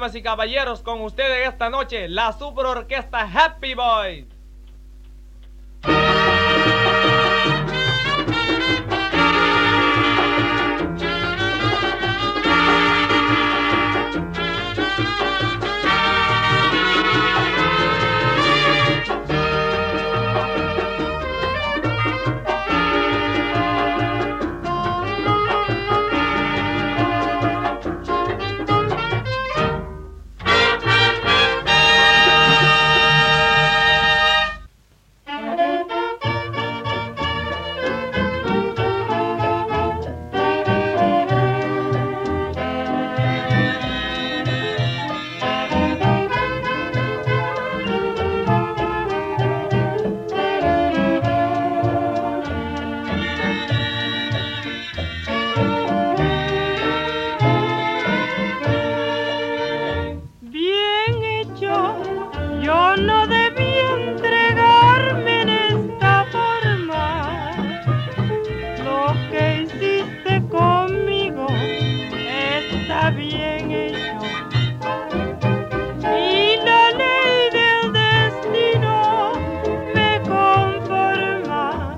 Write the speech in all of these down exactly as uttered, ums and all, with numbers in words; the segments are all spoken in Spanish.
damas y caballeros, con ustedes esta noche, la Super Orquesta Happy Boys. Yo no debí entregarme en esta forma. Lo que hiciste conmigo está bien hecho. Y la ley del destino me conforma.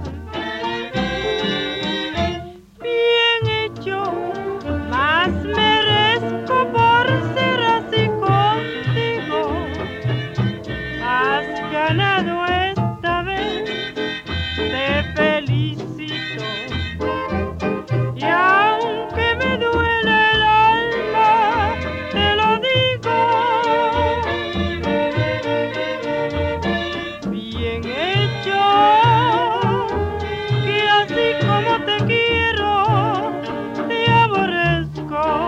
Bien hecho, más merezco por ser así contigo. Has ganado esta vez, te felicito. Y aunque me duele el alma, te lo digo. Bien hecho, que así como te quiero, te aborrezco.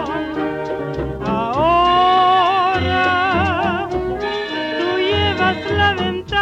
Ahora tú llevas la ventaja.